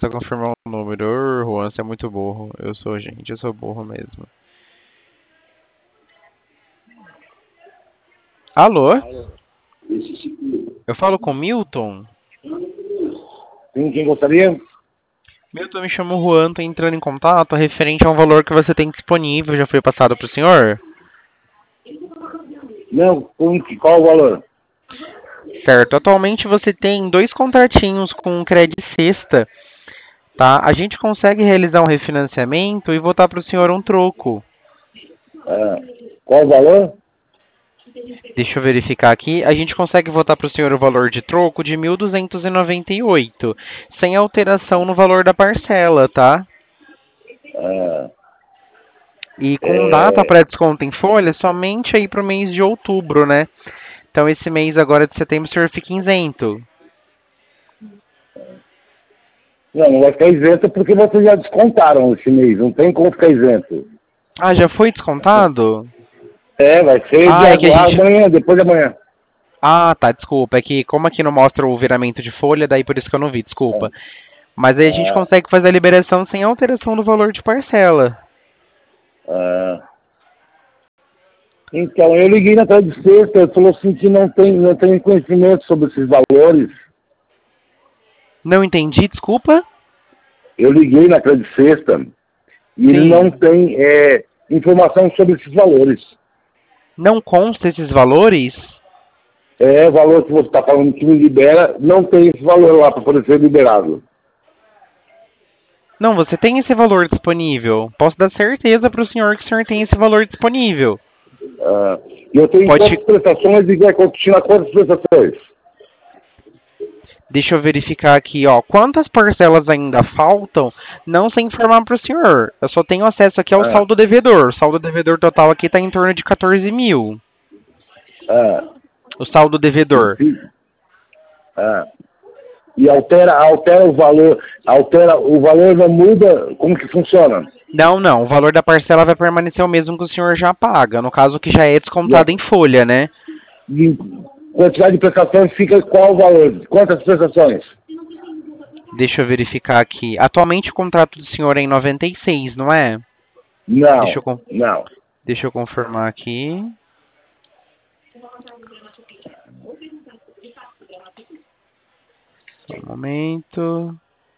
precisa confirmar o número. Ô, Juan, você é muito burro. Eu sou, gente, eu sou burro mesmo. Alô? Eu falo com Milton? Sim, quem gostaria? Milton, me chama Juan, tô entrando em contato referente a um valor que você tem disponível. Já foi passado pro senhor? Não, qual o valor? Certo. Atualmente você tem 2 contratinhos com crédito sexta, tá? A gente consegue realizar um refinanciamento e votar pro senhor um troco. Qual o valor? Deixa eu verificar aqui. A gente consegue votar para o senhor o valor de troco de 1.298, sem alteração no valor da parcela, tá? Ah, E com data para desconto em folha somente aí para o mês de outubro, né? Então esse mês agora de setembro o senhor fica isento. não vai ficar isento porque vocês já descontaram esse mês. Não tem como ficar isento. Ah, já foi descontado? Vai ser Ah, é que a gente... amanhã, depois de amanhã. Ah, tá, desculpa. É que como aqui não mostra o viramento de folha, daí por isso que eu não vi, desculpa. Mas aí a gente consegue fazer a liberação sem alteração do valor de parcela. Então, eu liguei na tarde de sexta, ele falou assim que não tem conhecimento sobre esses valores. Não entendi, desculpa? Eu liguei na tarde de sexta e ele Sim. não tem informação sobre esses valores. Não consta esses valores? O valor que você está falando que me libera, não tem esse valor lá para poder ser liberado. Não, você tem esse valor disponível. Posso dar certeza para o senhor que o senhor tem esse valor disponível. Eu tenho quantas prestações e vai continuar quantas prestações? Deixa eu verificar aqui, ó. Quantas parcelas ainda faltam? Não sei informar para o senhor. Eu só tenho acesso aqui ao saldo devedor. O saldo devedor total aqui está em torno de 14 mil. O saldo devedor. E altera o valor não muda, como que funciona? Não. O valor da parcela vai permanecer o mesmo que o senhor já paga. No caso que já é descontado em folha, né? E quantidade de prestações fica qual o valor? Quantas prestações? Deixa eu verificar aqui. Atualmente o contrato do senhor é em 96, não é? Não. Deixa eu confirmar aqui. Só um momento.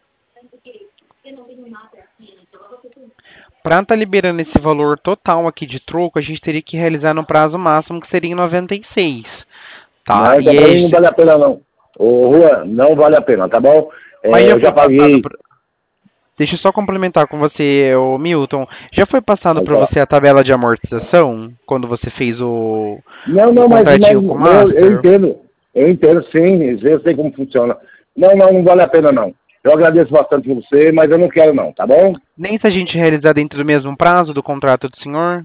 Para estar liberando esse valor total aqui de troco, a gente teria que realizar no prazo máximo, que seria em 96. Tá? Não, então pra mim não vale a pena não. Ô, Juan, não vale a pena, tá bom? Mas eu já paguei. Deixa eu só complementar com você, o Milton. Já foi passado para você a tabela de amortização quando você fez o contratinho com o Master? Eu entendo sim, eu sei como funciona. Não vale a pena não. Eu agradeço bastante por você, mas eu não quero não, tá bom? Nem se a gente realizar dentro do mesmo prazo do contrato do senhor?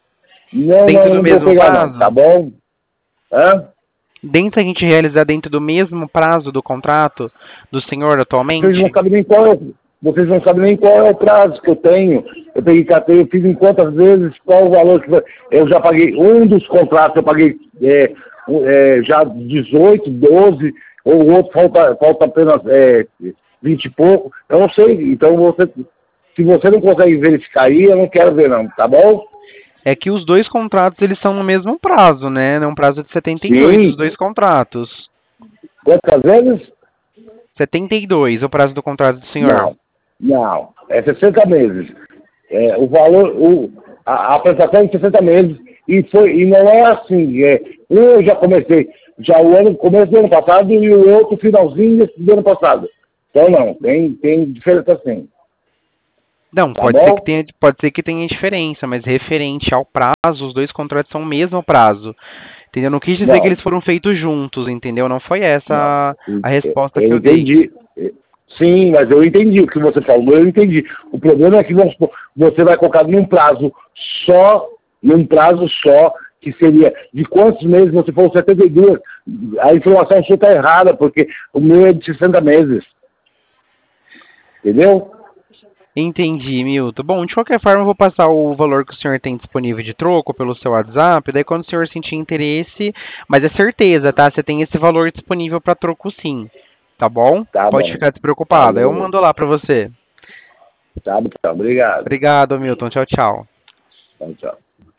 Não vou pegar não, tá bom? Dentro se a gente realizar dentro do mesmo prazo do contrato do senhor atualmente? Vocês não sabem nem qual é o prazo que eu tenho. Eu peguei carteira, eu fiz em quantas vezes, qual o valor que eu já paguei. Um dos contratos eu paguei já 18, 12, ou o outro falta apenas 20 e pouco. Eu não sei. Então se você não consegue verificar aí, eu não quero ver não, tá bom? É que os dois contratos eles são no mesmo prazo, né? Um prazo de 72, Sim. os dois contratos. Quantas vezes? 72, o prazo do contrato do senhor. Não. É 60 meses. O valor, a prestação é de 60 meses. E não é assim. Eu já comecei, começo do ano passado e o outro finalzinho do ano passado. Então não, tem diferença sim. Não, pode ser que tenha diferença, mas referente ao prazo, os dois contratos são o mesmo prazo. Entendeu? Não quis dizer que eles foram feitos juntos, entendeu? Não foi essa a resposta que eu dei. Entendi. Sim, mas eu entendi o que você falou, eu entendi. O problema é que você vai colocar num prazo só, que seria de quantos meses você falou 72. A informação sua está errada, porque o meu é de 60 meses. Entendeu? Entendi, Milton. Bom, de qualquer forma, eu vou passar o valor que o senhor tem disponível de troco pelo seu WhatsApp. Daí, quando o senhor sentir interesse, mas é certeza, tá? Você tem esse valor disponível para troco, sim. Tá bom? Tá Pode bom. ficar despreocupado. Tá Eu bom. mando lá pra você. Tá bom, obrigado. Obrigado, Milton. Tchau, tchau. Tchau, tchau.